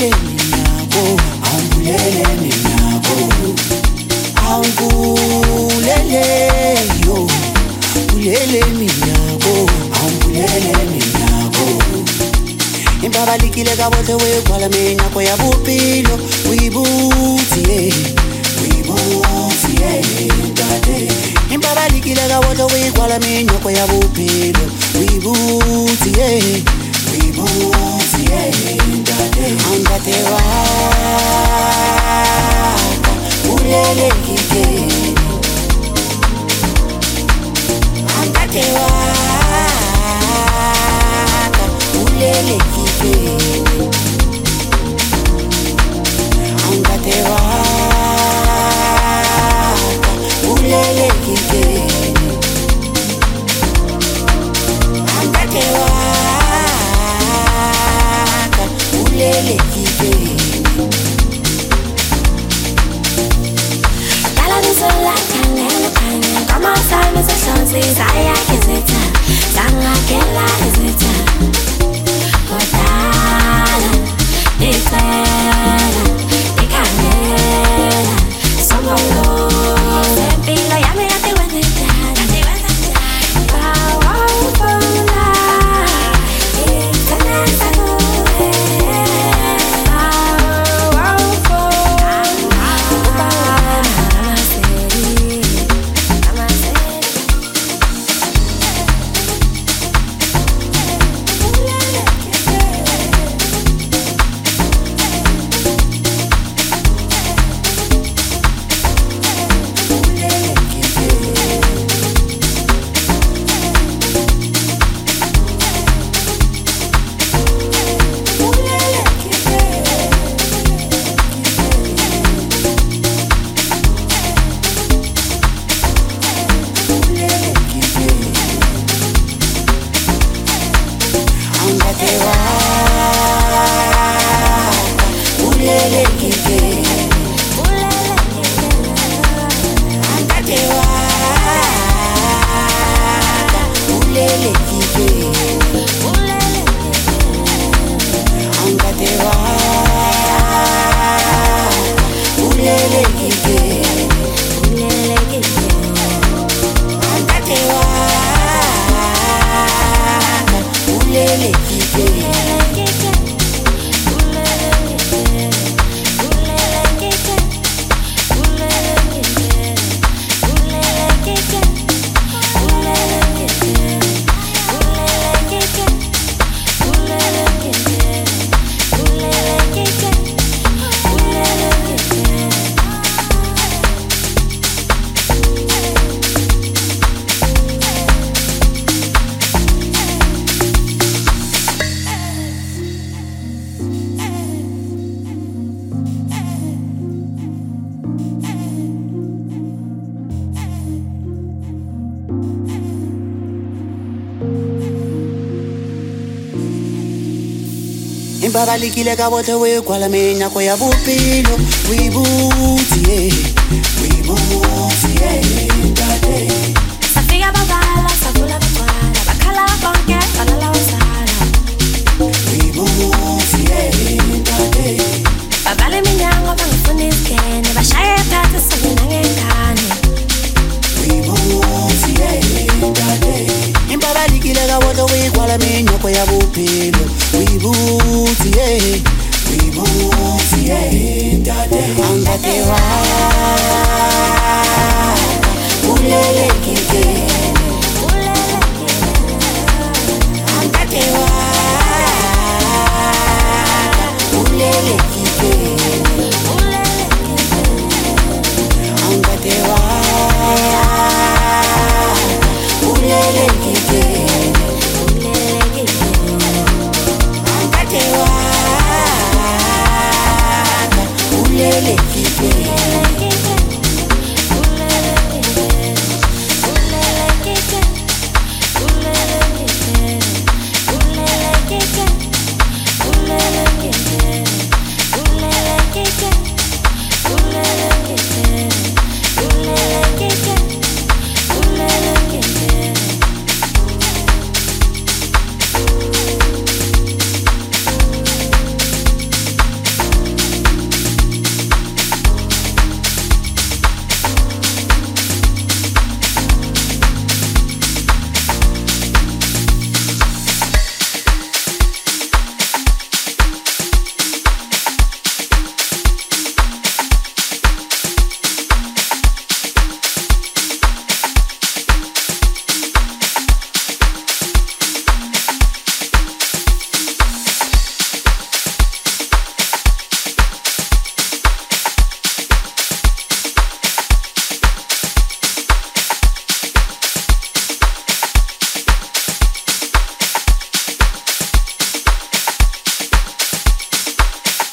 Imbabalikile ka botlhe we kwala menyako ya bophelo o ibutie ntate. Imbabalikile ka botlhe we kwala menyako ya bophelo o ibutie ntate. Ntate wa ulele kikeni, ntate wa ulele kikeni, angate waka ulele kikeni, angate waka ulele kikeni. Dala nisola kangela kangela kama sana sasonsi saya kizita sanga kela kizita. Kodala, ifela, ikangela, songolo, sempilo yami ate wenzitala, bawawufuna, ikanasa kuwe, bawawufuna, ubawala, namaseri. Imbabalikile ka botlhe we kwala menyako ya bophelo o ibutie ntate. Safika babala, savula bagcwala, bakhala bonke, balala usala. O ibutie ntate. Babale minyango bangifuna isikene, bashaye phansi sabina ngengane. O ibutie ntate. Imbabalikile ka botlhe we kwala menyako ya bophelo o ibutie ntate. Angate waka ulele kikeni, angate waka ulele kikeni, angate waka ulele kikeni, angate waka ulele kikeni.